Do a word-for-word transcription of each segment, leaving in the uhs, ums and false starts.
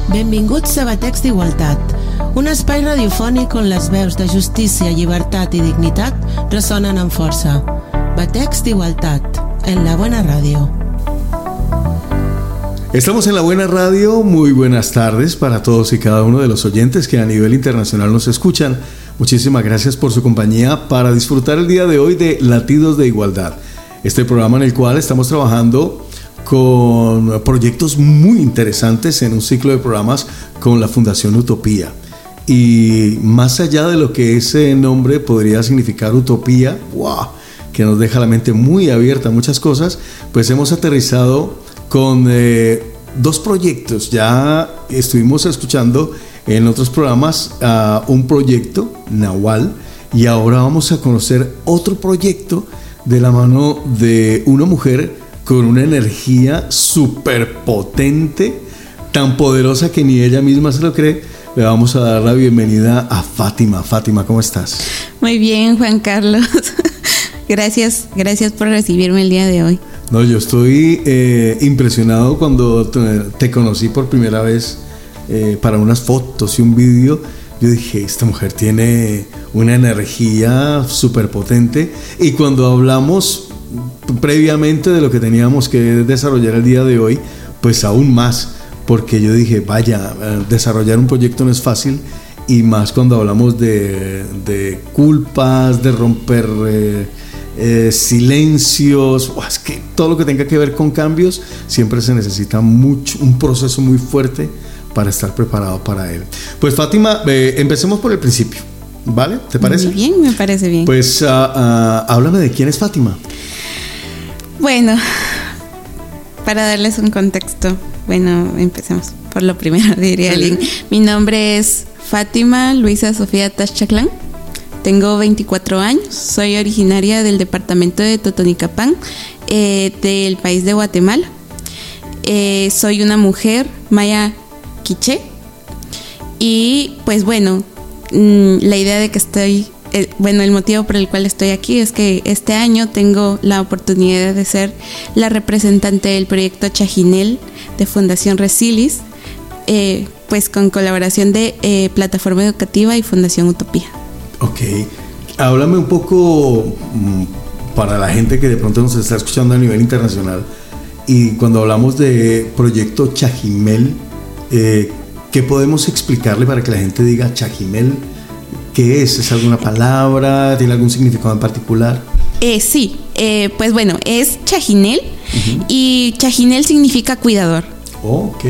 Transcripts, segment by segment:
Benvinguts a Batecs d'Igualtat, un espai radiofònic on les veus de justícia, llibertat i dignitat ressonen amb força. Batecs d'Igualtat, en la buena radio. Estamos en la buena radio. Muy buenas tardes para todos y cada uno de los oyentes que a nivel internacional nos escuchan. Muchísimas gracias por su compañía para disfrutar el día de hoy de Latidos de Igualdad, este programa en el cual estamos trabajando con proyectos muy interesantes en un ciclo de programas con la Fundación Utopía. Y más allá de lo que ese nombre podría significar utopía, wow, que nos deja la mente muy abierta a muchas cosas, pues hemos aterrizado con eh, dos proyectos. Ya estuvimos escuchando en otros programas uh, un proyecto, Nahual, y ahora vamos a conocer otro proyecto de la mano de una mujer con una energía súper potente, tan poderosa que ni ella misma se lo cree. Le vamos a dar la bienvenida a Fátima. Fátima, ¿cómo estás? Muy bien, Juan Carlos. Gracias, gracias por recibirme el día de hoy. No, yo estoy eh, impresionado cuando te, te conocí por primera vez eh, para unas fotos y un vídeo. Yo dije, esta mujer tiene una energía súper potente. Y cuando hablamos previamente de lo que teníamos que desarrollar el día de hoy, pues aún más, porque yo dije, vaya, desarrollar un proyecto no es fácil, y más cuando hablamos de, de culpas, de romper eh, eh, silencios. Oh, es que todo lo que tenga que ver con cambios siempre se necesita mucho, un proceso muy fuerte para estar preparado para él. Pues Fátima, eh, empecemos por el principio, ¿vale? ¿Te parece? Muy bien, me parece bien. Pues uh, uh, háblame de quién es Fátima. Bueno, para darles un contexto, bueno, empecemos por lo primero, diría alguien. Mi nombre es Fátima Luisa Sofía Taschaclán, tengo veinticuatro años, soy originaria del departamento de Totonicapán, eh, del país de Guatemala. Eh, soy una mujer maya quiché y pues bueno, mmm, la idea de que estoy... Bueno, el motivo por el cual estoy aquí es que este año tengo la oportunidad de ser la representante del proyecto Chajinel de Fundación Resilis, eh, pues con colaboración de eh, Plataforma Educativa y Fundación Utopía. Ok, háblame un poco para la gente que de pronto nos está escuchando a nivel internacional, y cuando hablamos de proyecto Chajimel, eh, ¿qué podemos explicarle para que la gente diga Chajimel? ¿Qué es? ¿Es alguna palabra? ¿Tiene algún significado en particular? Eh, sí, eh, pues bueno, es Chajinel, uh-huh. Y Chajinel significa cuidador. Oh, ok.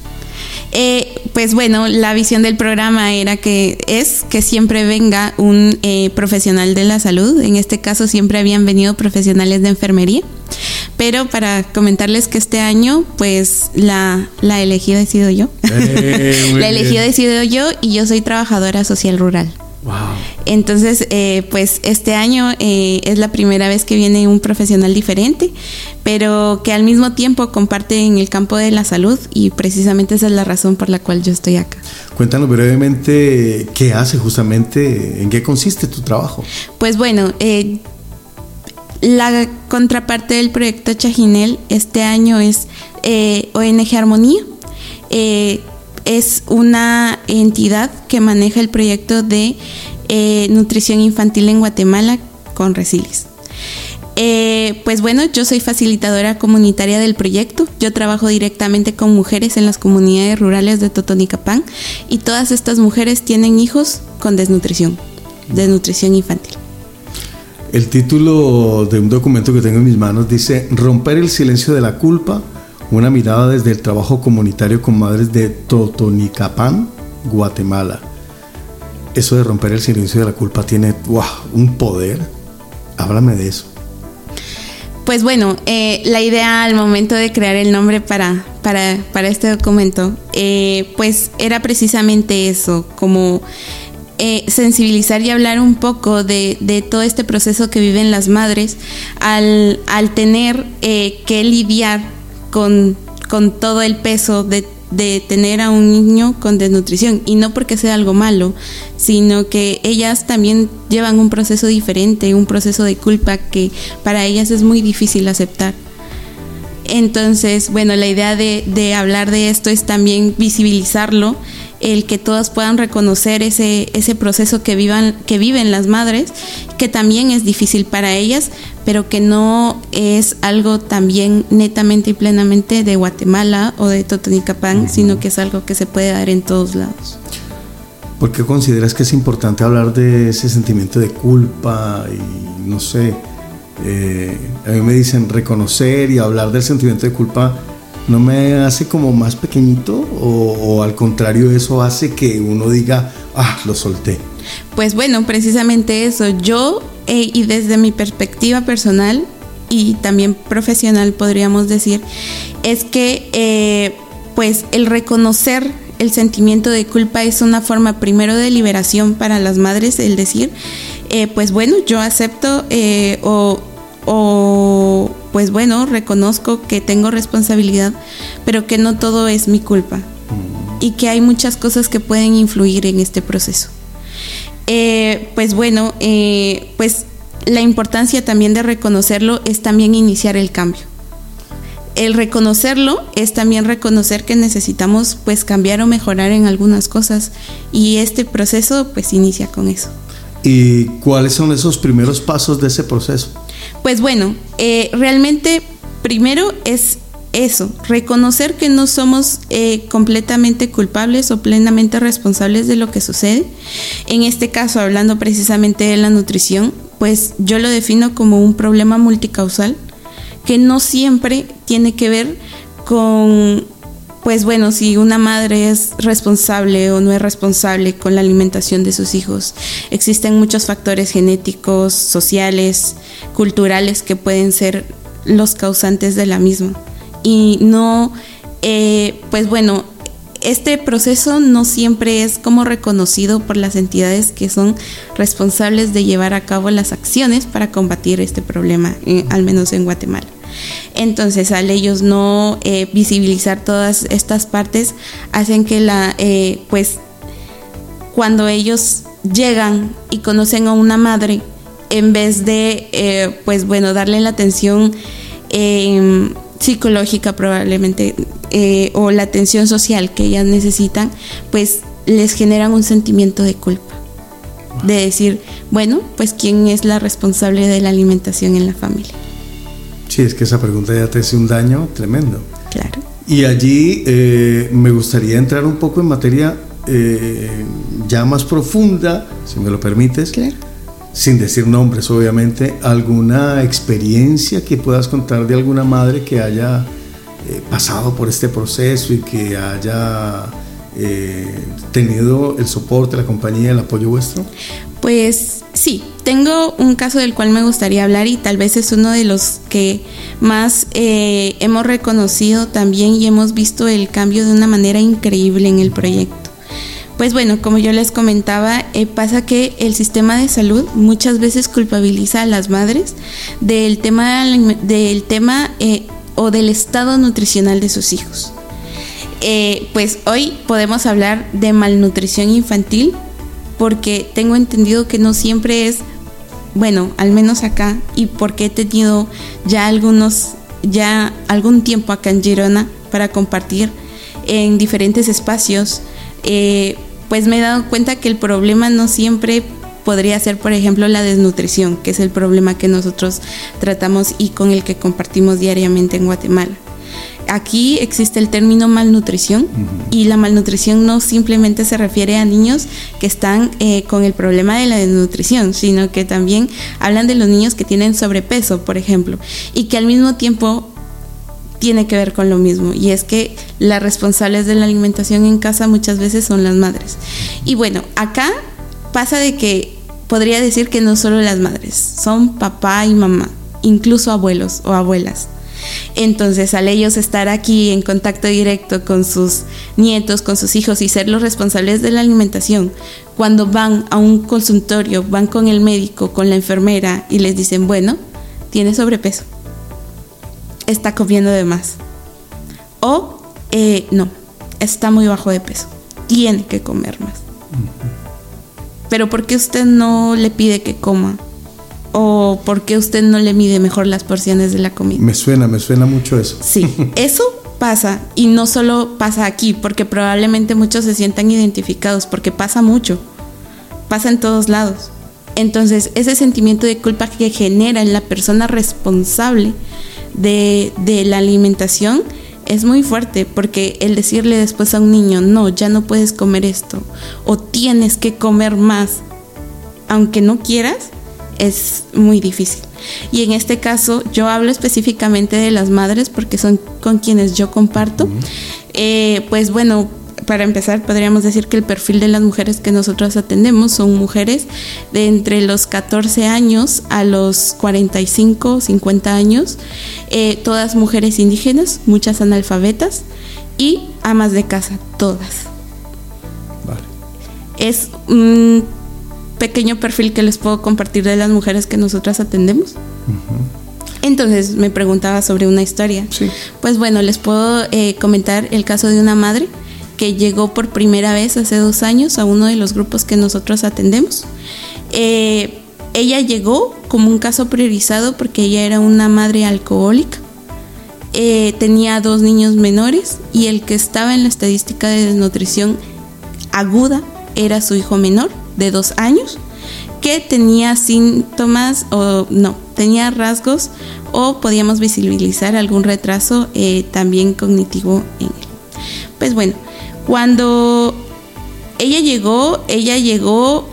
Eh, pues bueno, la visión del programa era que es que siempre venga un eh, profesional de la salud. En este caso siempre habían venido profesionales de enfermería. Pero para comentarles que este año, pues la, la elegida he sido yo. Eh, la elegida he sido yo y yo soy trabajadora social rural. Wow. Entonces, eh, pues este año eh, es la primera vez que viene un profesional diferente, pero que al mismo tiempo comparte en el campo de la salud, y precisamente esa es la razón por la cual yo estoy acá. Cuéntanos brevemente qué hace justamente, en qué consiste tu trabajo. Pues bueno, eh, la contraparte del proyecto Chajinel este año es eh, O N G Armonía. Eh, es una entidad que maneja el proyecto de eh, nutrición infantil en Guatemala con Resilis. Eh, pues bueno, yo soy facilitadora comunitaria del proyecto. Yo trabajo directamente con mujeres en las comunidades rurales de Totonicapán, y todas estas mujeres tienen hijos con desnutrición, desnutrición infantil. El título de un documento que tengo en mis manos dice: Romper el silencio de la culpa, una mirada desde el trabajo comunitario con madres de Totonicapán, Guatemala. Eso de romper el silencio de la culpa tiene wow, un poder. Háblame de eso. Pues bueno, eh, la idea al momento de crear el nombre para, para, para este documento, eh, pues era precisamente eso, como eh, sensibilizar y hablar un poco de, de todo este proceso que viven las madres al, al tener eh, que lidiar con, con todo el peso de, de tener a un niño con desnutrición, y no porque sea algo malo, sino que ellas también llevan un proceso diferente, un proceso de culpa que para ellas es muy difícil aceptar. Entonces, bueno, la idea de, de hablar de esto es también visibilizarlo, el que todas puedan reconocer ese, ese proceso que vivan, que viven las madres, que también es difícil para ellas, pero que no es algo también netamente y plenamente de Guatemala o de Totonicapán, uh-huh. sino que es algo que se puede dar en todos lados. ¿Por qué consideras que es importante hablar de ese sentimiento de culpa y no sé, eh, a mí me dicen reconocer y hablar del sentimiento de culpa no me hace como más pequeñito o, o al contrario eso hace que uno diga, ah, lo solté? Pues bueno, precisamente eso, yo eh, y desde mi perspectiva personal y también profesional podríamos decir, es que eh, pues el reconocer el sentimiento de culpa es una forma primero de liberación para las madres, el decir, eh, pues bueno, yo acepto eh, o, o pues bueno, reconozco que tengo responsabilidad, pero que no todo es mi culpa y que hay muchas cosas que pueden influir en este proceso. Eh, pues bueno, eh, pues la importancia también de reconocerlo es también iniciar el cambio. El reconocerlo es también reconocer que necesitamos pues cambiar o mejorar en algunas cosas y este proceso pues inicia con eso. ¿Y cuáles son esos primeros pasos de ese proceso? Pues bueno, eh, realmente primero es eso, reconocer que no somos eh, completamente culpables o plenamente responsables de lo que sucede. En este caso, hablando precisamente de la nutrición, pues yo lo defino como un problema multicausal que no siempre tiene que ver con, pues bueno, si una madre es responsable o no es responsable con la alimentación de sus hijos. Existen muchos factores genéticos, sociales, culturales que pueden ser los causantes de la misma. Y no, eh, pues bueno, este proceso no siempre es como reconocido por las entidades que son responsables de llevar a cabo las acciones para combatir este problema, eh, al menos en Guatemala. Entonces, al ellos no eh, visibilizar todas estas partes, hacen que la, eh, pues, cuando ellos llegan y conocen a una madre, en vez de, eh, pues bueno, darle la atención eh, psicológica probablemente eh, o la atención social que ellas necesitan, pues les generan un sentimiento de culpa, de decir, bueno, pues ¿quién es la responsable de la alimentación en la familia? Sí, es que esa pregunta ya te hace un daño tremendo. Claro. Y allí eh, me gustaría entrar un poco en materia eh, ya más profunda, si me lo permites. Claro. Sin decir nombres, obviamente, alguna experiencia que puedas contar de alguna madre que haya eh, pasado por este proceso y que haya eh, tenido el soporte, la compañía, el apoyo vuestro. Pues sí, tengo un caso del cual me gustaría hablar y tal vez es uno de los que más eh, hemos reconocido también y hemos visto el cambio de una manera increíble en el proyecto. Pues bueno, como yo les comentaba, eh, pasa que el sistema de salud muchas veces culpabiliza a las madres del tema, del tema eh, o del estado nutricional de sus hijos. Eh, pues hoy podemos hablar de malnutrición infantil porque tengo entendido que no siempre es, bueno, al menos acá, y porque he tenido ya algunos, ya algún tiempo acá en Girona para compartir en diferentes espacios, eh, pues me he dado cuenta que el problema no siempre podría ser, por ejemplo, la desnutrición, que es el problema que nosotros tratamos y con el que compartimos diariamente en Guatemala. Aquí existe el término malnutrición, uh-huh. y la malnutrición no simplemente se refiere a niños que están eh, con el problema de la desnutrición, sino que también hablan de los niños que tienen sobrepeso, por ejemplo, y que al mismo tiempo tiene que ver con lo mismo, y es que las responsables de la alimentación en casa muchas veces son las madres. Y bueno, acá pasa de que podría decir que no solo las madres, son papá y mamá, incluso abuelos o abuelas. Entonces, al ellos estar aquí en contacto directo con sus nietos, con sus hijos y ser los responsables de la alimentación, cuando van a un consultorio, van con el médico, con la enfermera y les dicen, bueno, tiene sobrepeso, está comiendo de más, o eh, no, está muy bajo de peso, tiene que comer más. Pero ¿por qué usted no le pide que coma? ¿O por qué usted no le mide mejor las porciones de la comida? Me suena, me suena mucho eso. Sí, eso pasa, y no solo pasa aquí, porque probablemente muchos se sientan identificados, porque pasa mucho, pasa en todos lados. Entonces, ese sentimiento de culpa que genera en la persona responsable de, de la alimentación es muy fuerte, porque el decirle después a un niño, no, ya no puedes comer esto, o tienes que comer más, aunque no quieras, es muy difícil. Y en este caso yo hablo específicamente de las madres porque son con quienes yo comparto. Uh-huh. eh, pues bueno, para empezar podríamos decir que el perfil de las mujeres que nosotros atendemos son mujeres de entre los catorce años a los cuarenta y cinco, cincuenta años, eh, todas mujeres indígenas, muchas analfabetas y amas de casa, todas. Vale. Es un mm, pequeño perfil que les puedo compartir de las mujeres que nosotras atendemos. Uh-huh. Entonces me preguntaba sobre una historia. Sí. Pues bueno, les puedo eh, comentar el caso de una madre que llegó por primera vez hace dos años a uno de los grupos que nosotros atendemos. Eh, ella llegó como un caso priorizado porque ella era una madre alcohólica. Eh, tenía dos niños menores y el que estaba en la estadística de desnutrición aguda era su hijo menor de dos años, que tenía síntomas o no, tenía rasgos o podíamos visibilizar algún retraso eh, también cognitivo en él. Pues bueno, cuando ella llegó, ella llegó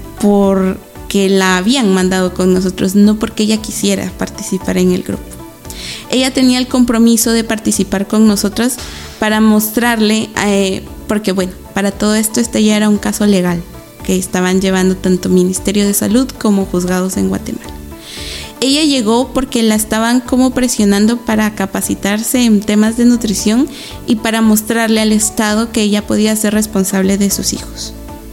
porque la habían mandado con nosotros, no porque ella quisiera participar en el grupo. Ella tenía el compromiso de participar con nosotras para mostrarle, eh, porque bueno, para todo esto este ya era un caso legal que estaban llevando tanto Ministerio de Salud como juzgados en Guatemala. Ella llegó porque la estaban como presionando para capacitarse en temas de nutrición y para mostrarle al Estado que ella podía ser responsable de sus hijos.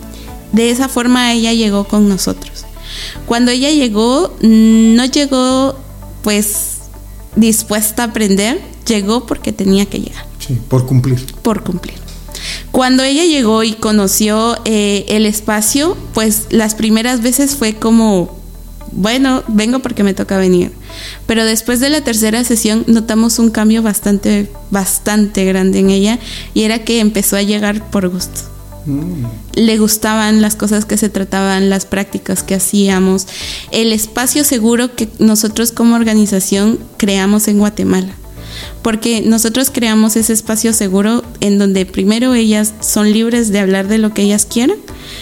De esa forma ella llegó con nosotros. Cuando ella llegó, no llegó pues dispuesta a aprender, llegó porque tenía que llegar. Sí, por cumplir. Por cumplir. Cuando ella llegó y conoció eh, el espacio, pues las primeras veces fue como, bueno, vengo porque me toca venir. Pero después de la tercera sesión notamos un cambio bastante, bastante grande en ella, y era que empezó a llegar por gusto. Mm. Le gustaban las cosas que se trataban, las prácticas que hacíamos, el espacio seguro que nosotros como organización creamos en Guatemala. Porque nosotros creamos ese espacio seguro en donde primero ellas son libres de hablar de lo que ellas quieran.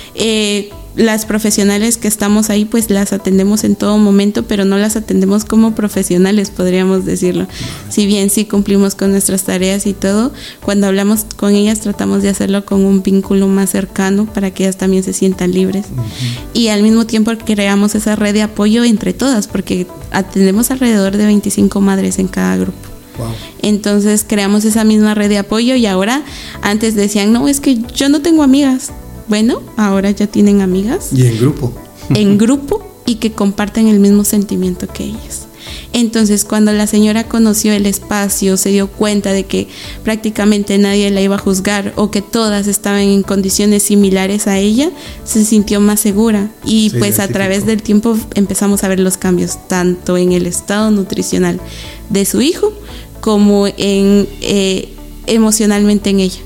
Eh, las profesionales que estamos ahí pues las atendemos en todo momento, pero no las atendemos como profesionales, podríamos decirlo. Si bien sí cumplimos con nuestras tareas y todo, cuando hablamos con ellas tratamos de hacerlo con un vínculo más cercano para que ellas también se sientan libres. Uh-huh. Y al mismo tiempo creamos esa red de apoyo entre todas, porque atendemos alrededor de veinticinco madres en cada grupo. Wow. Entonces creamos esa misma red de apoyo, y ahora, antes decían, no, es que yo no tengo amigas. Bueno, ahora ya tienen amigas. Y en grupo. En grupo, y que comparten el mismo sentimiento que ellas. Entonces, cuando la señora conoció el espacio, se dio cuenta de que prácticamente nadie la iba a juzgar, o que todas estaban en condiciones similares a ella, se sintió más segura. Y sí, pues a través del tiempo empezamos a ver los cambios, tanto en el estado nutricional de su hijo, como en eh, emocionalmente en ella.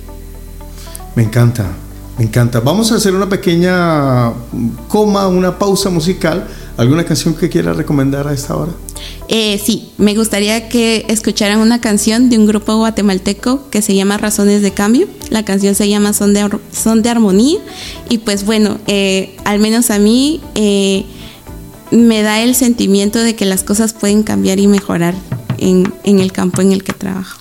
Me encanta, me encanta. Vamos a hacer una pequeña coma, una pausa musical. ¿Alguna canción que quiera recomendar a esta hora? Eh, sí, me gustaría que escucharan una canción de un grupo guatemalteco que se llama Razones de Cambio. La canción se llama Son de, Son de Armonía. Y pues bueno, eh, al menos a mí eh, me da el sentimiento de que las cosas pueden cambiar y mejorar en, en el campo en el que trabajo.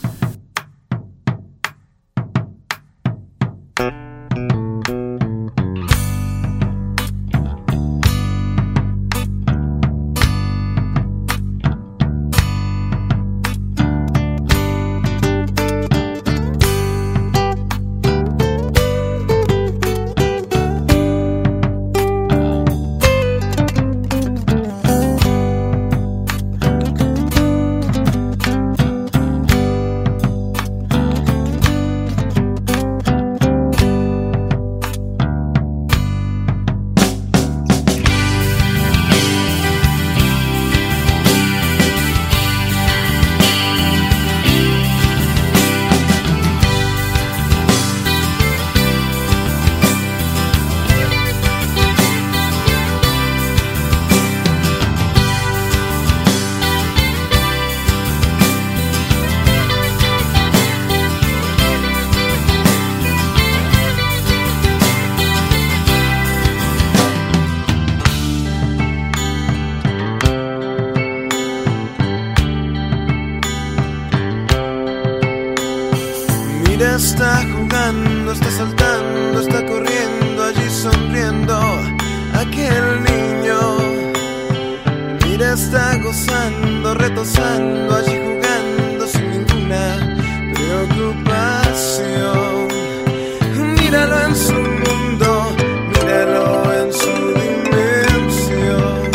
gozando, retozando, allí jugando sin ninguna preocupación. Míralo en su mundo, míralo en su dimensión.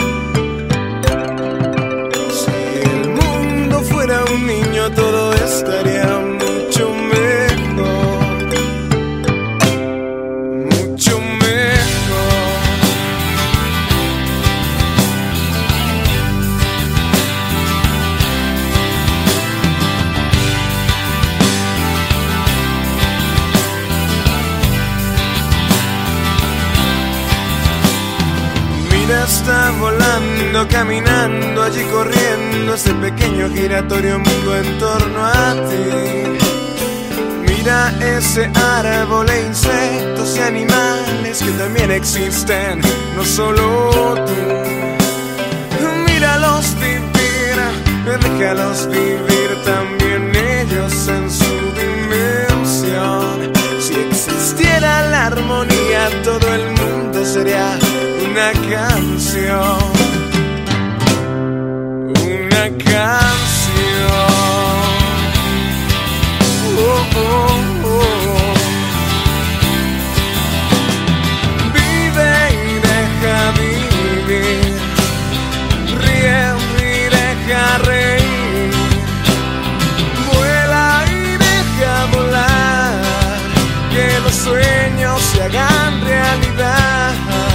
Si el mundo fuera un niño, todo estaría mucho mejor, mucho mejor. Mira, está volando, caminando, allí corriendo ese pequeño giratorio mundo en torno a ti. Mira ese árbol e insectos y animales que también existen, no solo tú. Míralos vivir, déjalos vivir también ellos en su dimensión. Si existiera la armonía, todo el mundo sería una canción, una canción. Oh, oh, oh. Vive y deja vivir, ríe y deja reír, vuela y deja volar, que los sueños se hagan realidad.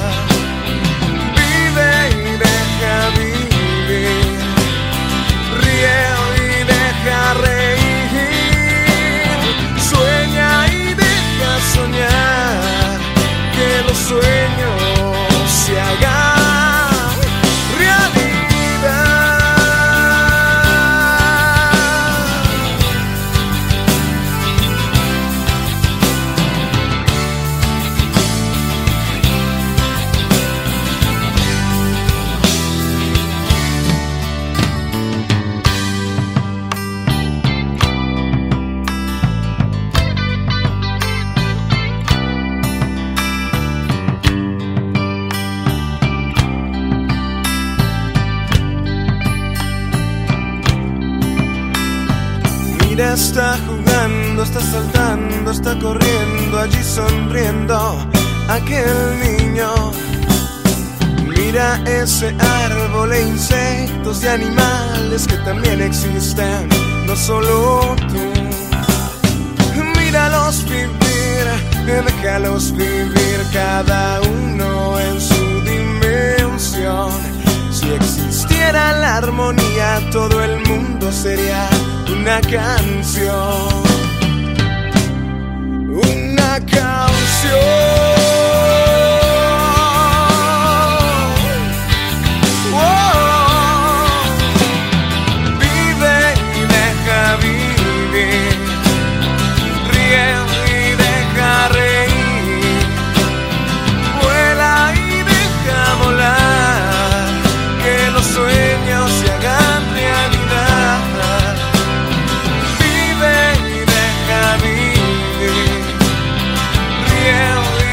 Soñar, que los sueños se hagan realidad. Mira, está jugando, está saltando, está corriendo, allí sonriendo aquel niño. Mira ese árbol e insectos y animales que también existen, no solo tú. Míralos vivir, déjalos vivir cada uno en su dimensión. Si existiera la armonía, todo el mundo sería una canción, una canción. Oh, vive y deja vivir, ríe y deja reír, vuela y deja volar, que los sueños se hagan realidad. Vive y deja vivir, ríe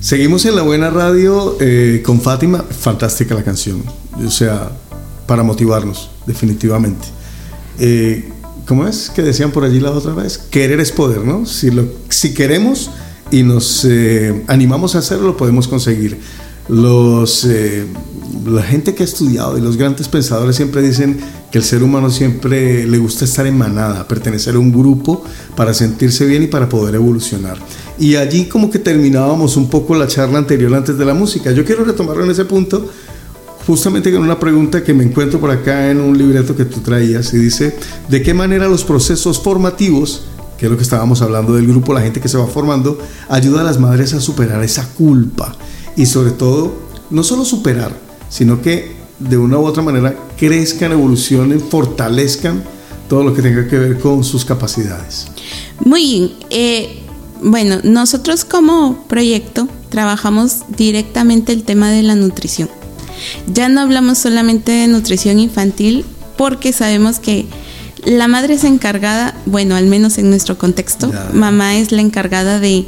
Seguimos en La Buena Radio eh, con Fátima. Fantástica la canción, o sea, para motivarnos, definitivamente. Eh, ¿Cómo es que decían por allí la otra vez? Querer es poder, ¿no? Si, lo, si queremos y nos eh, animamos a hacerlo, lo podemos conseguir. Los, eh, la gente que ha estudiado y los grandes pensadores siempre dicen que el ser humano siempre le gusta estar en manada, pertenecer a un grupo para sentirse bien y para poder evolucionar. Y allí como que terminábamos un poco la charla anterior antes de la música. Yo quiero retomarlo en ese punto, justamente con una pregunta que me encuentro por acá en un libreto que tú traías, y dice: ¿de qué manera los procesos formativos, que es lo que estábamos hablando del grupo, la gente que se va formando, ayuda a las madres a superar esa culpa? Y sobre todo, no solo superar, sino que de una u otra manera crezcan, evolucionen, fortalezcan todo lo que tenga que ver con sus capacidades. Muy bien. Eh, bueno, nosotros como proyecto trabajamos directamente el tema de la nutrición. Ya no hablamos solamente de nutrición infantil, porque sabemos que la madre es encargada, bueno, al menos en nuestro contexto, ya. Mamá es la encargada de...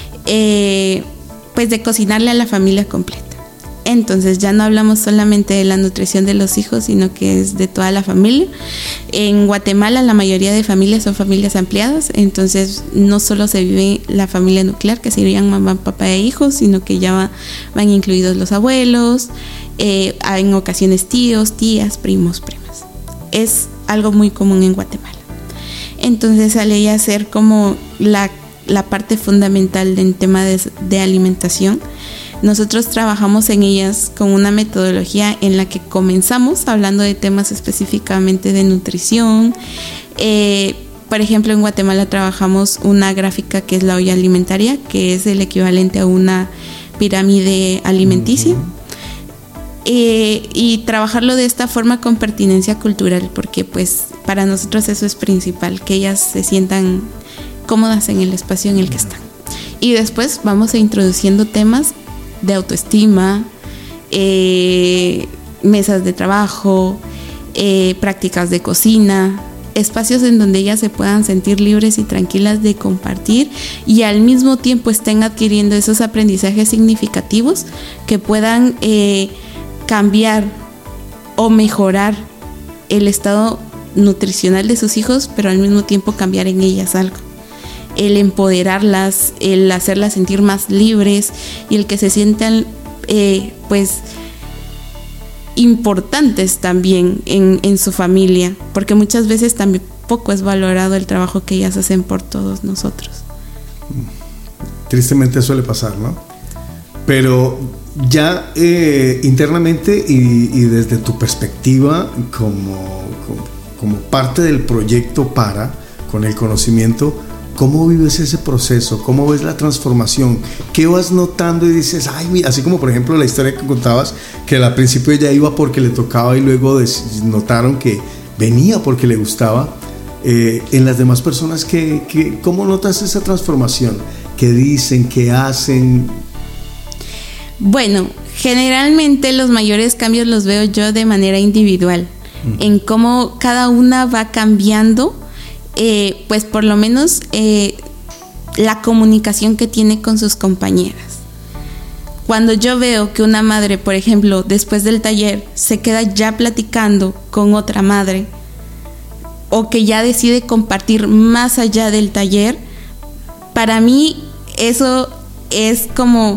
Eh, pues de cocinarle a la familia completa. Entonces ya no hablamos solamente de la nutrición de los hijos, sino que es de toda la familia. En Guatemala la mayoría de familias son familias ampliadas, entonces no solo se vive la familia nuclear, que serían mamá, papá e hijos, sino que ya va, van incluidos los abuelos, eh, en ocasiones tíos, tías, primos, primas. Es algo muy común en Guatemala. Entonces al ella ser como la la parte fundamental del tema de, de alimentación, nosotros trabajamos en ellas con una metodología en la que comenzamos hablando de temas específicamente de nutrición. Eh, por ejemplo, en Guatemala trabajamos una gráfica que es la olla alimentaria, que es el equivalente a una pirámide alimenticia. Uh-huh. Eh, y trabajarlo de esta forma con pertinencia cultural, porque pues para nosotros eso es principal, que ellas se sientan cómodas en el espacio en el que están. Y después vamos a introduciendo temas de autoestima, eh, mesas de trabajo, eh, prácticas de cocina, espacios en donde ellas se puedan sentir libres y tranquilas de compartir, y al mismo tiempo estén adquiriendo esos aprendizajes significativos que puedan eh, cambiar o mejorar el estado nutricional de sus hijos, pero al mismo tiempo cambiar en ellas algo. El empoderarlas, el hacerlas sentir más libres y el que se sientan eh, pues importantes también en, en su familia, porque muchas veces tampoco es valorado el trabajo que ellas hacen por todos nosotros. Tristemente suele pasar, ¿no? Pero ya eh, internamente y, y desde tu perspectiva como, como, como parte del proyecto PARA, con el conocimiento, ¿cómo vives ese proceso? ¿Cómo ves la transformación? ¿Qué vas notando y dices, ay, mira, así como por ejemplo la historia que contabas, que al principio ella iba porque le tocaba y luego des- notaron que venía porque le gustaba? Eh, en las demás personas, ¿qué, qué, ¿cómo notas esa transformación? ¿Qué dicen? ¿Qué hacen? Bueno, generalmente los mayores cambios los veo yo de manera individual, uh-huh. en cómo cada una va cambiando. Eh, pues por lo menos eh, la comunicación que tiene con sus compañeras. Cuando yo veo que una madre, por ejemplo, después del taller se queda ya platicando con otra madre, o que ya decide compartir más allá del taller, para mí eso es como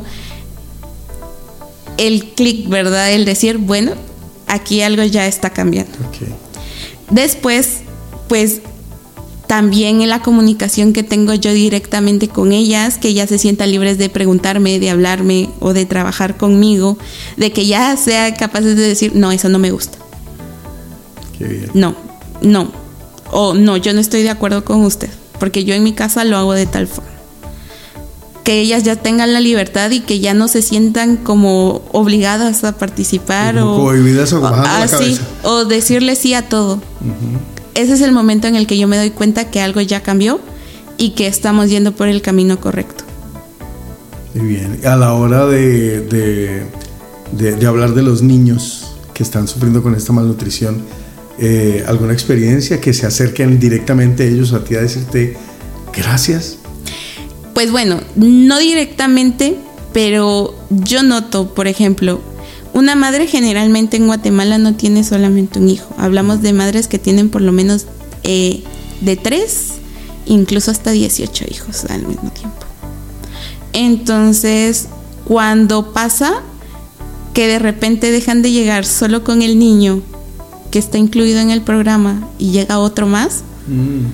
el clic, ¿verdad? El decir, bueno, aquí algo ya está cambiando. Okay. Después, pues también en la comunicación que tengo yo directamente con ellas, que ellas se sientan libres de preguntarme, de hablarme o de trabajar conmigo, de que ya sean capaces de decir, no, eso no me gusta. Qué bien. No, no. O no, yo no estoy de acuerdo con usted, porque yo en mi casa lo hago de tal forma. Que ellas ya tengan la libertad y que ya no se sientan como obligadas a participar o, cohibidas o bajando la cabeza. O decirle sí a todo. Uh-huh. Ese es el momento en el que yo me doy cuenta que algo ya cambió y que estamos yendo por el camino correcto. Muy bien. A la hora de, de, de, de hablar de los niños que están sufriendo con esta malnutrición, eh, ¿alguna experiencia que se acerquen directamente ellos a ti a decirte gracias? Pues bueno, no directamente, pero yo noto, por ejemplo, una madre generalmente en Guatemala no tiene solamente un hijo. Hablamos de madres que tienen por lo menos eh, de tres, incluso hasta dieciocho hijos al mismo tiempo. Entonces, cuando pasa que de repente dejan de llegar solo con el niño que está incluido en el programa y llega otro más, mm.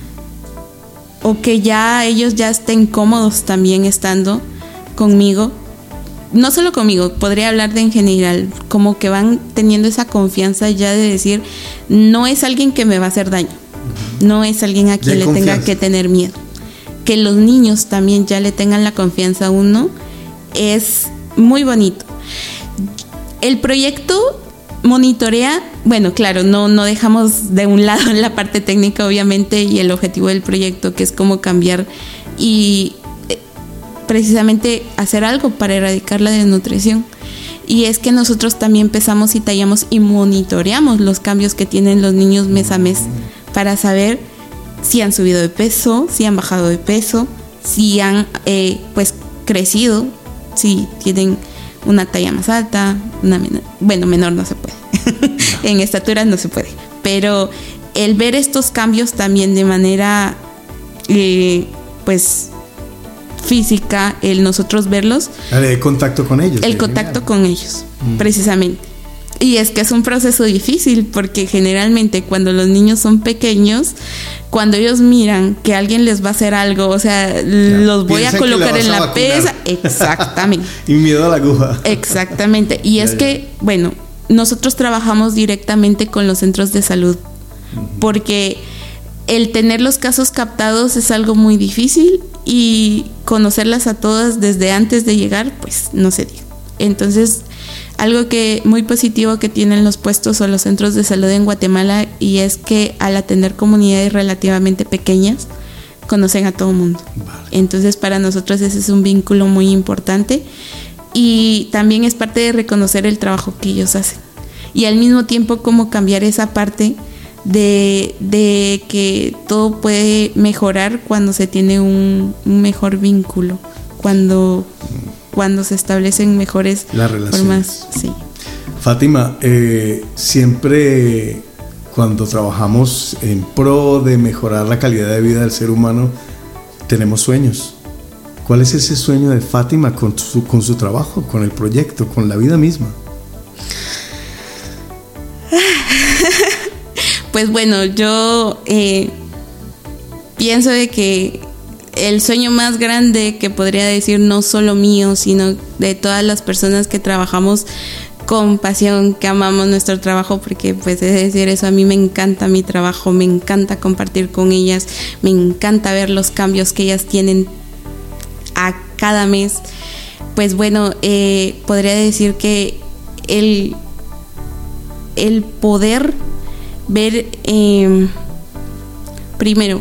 o que ya ellos ya estén cómodos también estando conmigo, no solo conmigo, podría hablar de en general, como que van teniendo esa confianza ya de decir, no es alguien que me va a hacer daño, uh-huh. no es alguien a quien le confianza. Tenga que tener miedo. Que los niños también ya le tengan la confianza a uno es muy bonito. El proyecto monitorea, bueno, claro, no, no dejamos de un lado la parte técnica, obviamente, y el objetivo del proyecto, que es cómo cambiar y eh, precisamente hacer algo para erradicar la desnutrición. Y es que nosotros también empezamos y tallamos y monitoreamos los cambios que tienen los niños mes a mes para saber si han subido de peso, si han bajado de peso, si han eh, pues crecido, si tienen una talla más alta, una menor. Bueno, menor no se puede. En estatura no se puede. Pero el ver estos cambios también de manera eh, pues física, el nosotros verlos. El contacto con ellos. El contacto genial. Con ellos, mm. precisamente. Y es que es un proceso difícil porque generalmente cuando los niños son pequeños, cuando ellos miran que alguien les va a hacer algo, o sea, claro, los voy a colocar en la pesa, exactamente. Y miedo a la aguja. Exactamente. Y ya, es ya. que, bueno, nosotros trabajamos directamente con los centros de salud, uh-huh. porque el tener los casos captados es algo muy difícil y conocerlas a todas desde antes de llegar, pues no se diga. Entonces, algo que muy positivo que tienen los puestos o los centros de salud en Guatemala, y es que al atender comunidades relativamente pequeñas, conocen a todo el mundo. Vale. Entonces, para nosotros ese es un vínculo muy importante y también es parte de reconocer el trabajo que ellos hacen. Y al mismo tiempo, cómo cambiar esa parte de, de que todo puede mejorar cuando se tiene un, un mejor vínculo, cuando... cuando se establecen mejores formas. Sí. Fátima, eh, siempre cuando trabajamos en pro de mejorar la calidad de vida del ser humano, tenemos sueños. ¿Cuál es ese sueño de Fátima con su, con su trabajo, con el proyecto, con la vida misma? Pues bueno, yo eh, pienso de que el sueño más grande que podría decir, no solo mío, sino de todas las personas que trabajamos con pasión, que amamos nuestro trabajo, porque pues es decir eso, a mí me encanta mi trabajo, me encanta compartir con ellas, me encanta ver los cambios que ellas tienen a cada mes. Pues bueno, eh, podría decir que el, el poder ver eh, primero,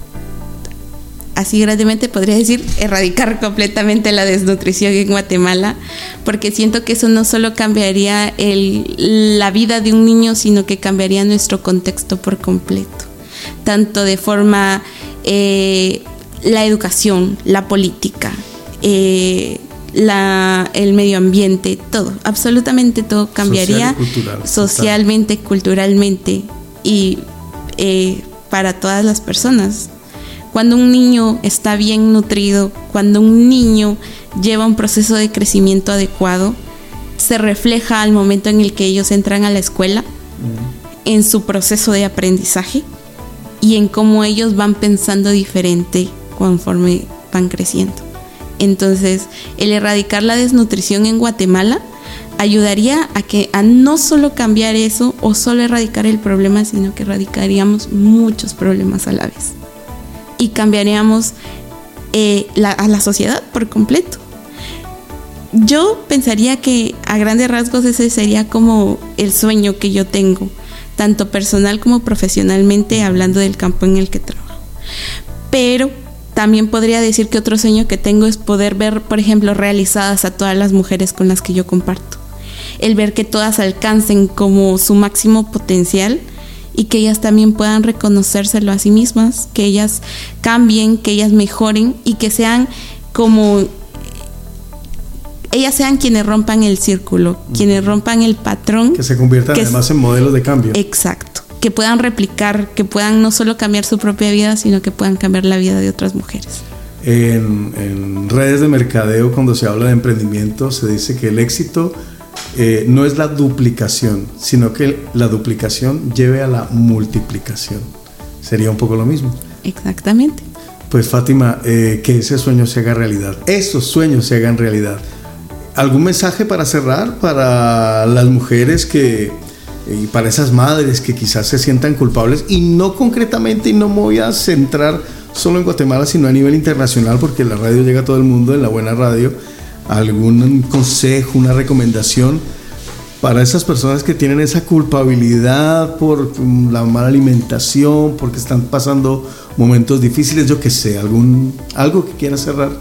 así grandemente podría decir, erradicar completamente la desnutrición en Guatemala, porque siento que eso no solo cambiaría el, la vida de un niño, sino que cambiaría nuestro contexto por completo, tanto de forma eh, la educación, la política, eh, la, el medio ambiente, todo, absolutamente todo cambiaría. Social y cultural, socialmente, total. Culturalmente y eh, para todas las personas. Cuando un niño está bien nutrido, cuando un niño lleva un proceso de crecimiento adecuado, se refleja al momento en el que ellos entran a la escuela, uh-huh. en su proceso de aprendizaje y en cómo ellos van pensando diferente conforme van creciendo. Entonces, el erradicar la desnutrición en Guatemala ayudaría a que a no solo cambiar eso o solo erradicar el problema, sino que erradicaríamos muchos problemas a la vez. Y cambiaríamos eh, la, a la sociedad por completo. Yo pensaría que a grandes rasgos ese sería como el sueño que yo tengo, tanto personal como profesionalmente, hablando del campo en el que trabajo. Pero también podría decir que otro sueño que tengo es poder ver, por ejemplo, realizadas a todas las mujeres con las que yo comparto. El ver que todas alcancen como su máximo potencial y que ellas también puedan reconocérselo a sí mismas, que ellas cambien, que ellas mejoren y que sean como ellas sean quienes rompan el círculo, uh-huh. quienes rompan el patrón. Que se conviertan que además es, en modelos de cambio. Exacto. Que puedan replicar, que puedan no solo cambiar su propia vida, sino que puedan cambiar la vida de otras mujeres. En, en redes de mercadeo, cuando se habla de emprendimiento, se dice que el éxito eh, no es la duplicación, sino que la duplicación lleve a la multiplicación. Sería un poco lo mismo. Exactamente. Pues Fátima, eh, que ese sueño se haga realidad, esos sueños se hagan realidad. ¿Algún mensaje para cerrar para las mujeres que, y para esas madres que quizás se sientan culpables? Y no concretamente, y no me voy a centrar solo en Guatemala, sino a nivel internacional, porque la radio llega a todo el mundo, en La Buena Radio. ¿Algún consejo, una recomendación para esas personas que tienen esa culpabilidad por la mala alimentación, porque están pasando momentos difíciles? Yo qué sé, algún, algo que quieras cerrar.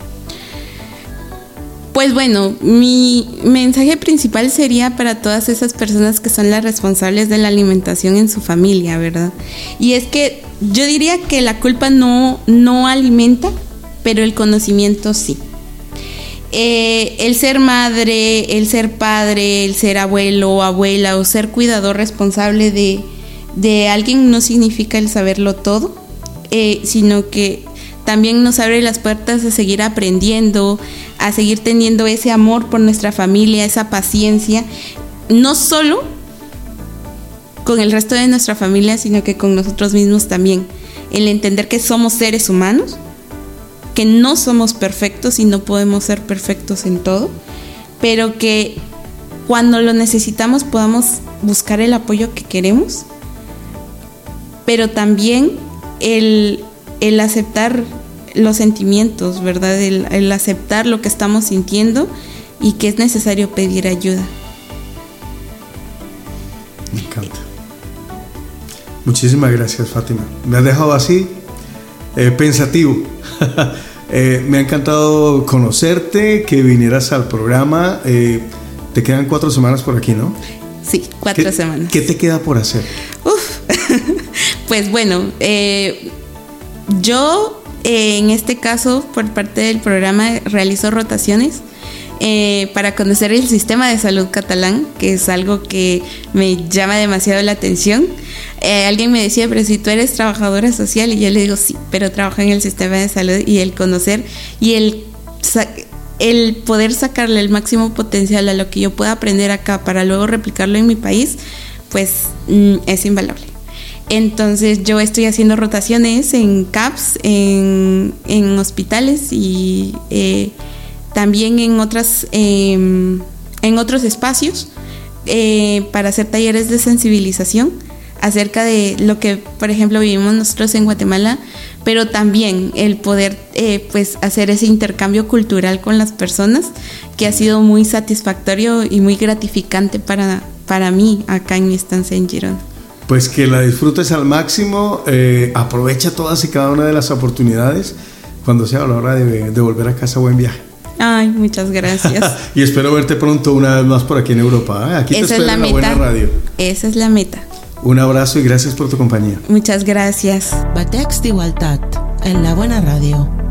Pues bueno, mi mensaje principal sería para todas esas personas que son las responsables de la alimentación en su familia, ¿verdad? Y es que yo diría que la culpa no, no alimenta, pero el conocimiento sí. Eh, el ser madre, el ser padre, el ser abuelo o abuela o ser cuidador responsable de, de alguien no significa el saberlo todo, eh, sino que también nos abre las puertas a seguir aprendiendo, a seguir teniendo ese amor por nuestra familia, esa paciencia, no solo con el resto de nuestra familia, sino que con nosotros mismos también. El entender que somos seres humanos, que no somos perfectos y no podemos ser perfectos en todo, pero que cuando lo necesitamos podamos buscar el apoyo que queremos, pero también el, el aceptar los sentimientos, ¿verdad? El, el aceptar lo que estamos sintiendo y que es necesario pedir ayuda. Me encanta. Muchísimas gracias, Fátima. Me has dejado así, eh, pensativo. eh, me ha encantado conocerte, que vinieras al programa. Eh, te quedan cuatro semanas por aquí, ¿no? Sí, cuatro ¿Qué, semanas. ¿Qué te queda por hacer? Uf. Pues bueno, eh, yo eh, en este caso, por parte del programa, realizo rotaciones eh, para conocer el sistema de salud catalán, que es algo que me llama demasiado la atención. Eh, alguien me decía, pero si tú eres trabajadora social, y yo le digo, sí, pero trabajo en el sistema de salud, y el conocer y el, el poder sacarle el máximo potencial a lo que yo pueda aprender acá para luego replicarlo en mi país, pues mm, es invaluable. Entonces yo estoy haciendo rotaciones en C A P S, en, en hospitales y eh, también en otras eh, en otros espacios eh, para hacer talleres de sensibilización acerca de lo que, por ejemplo, vivimos nosotros en Guatemala, pero también el poder eh, pues hacer ese intercambio cultural con las personas, que ha sido muy satisfactorio y muy gratificante para, para mí acá en mi estancia en Girona. Pues que la disfrutes al máximo, eh, aprovecha todas y cada una de las oportunidades. Cuando sea la hora de, de volver a casa, buen viaje. Ay, muchas gracias. Y espero verte pronto una vez más por aquí en Europa, ¿eh? Aquí Esa te espero en La Buena Radio. Esa es la meta. Un abrazo y gracias por tu compañía. Muchas gracias. Batecs d'Igualtat, en La Buena Radio.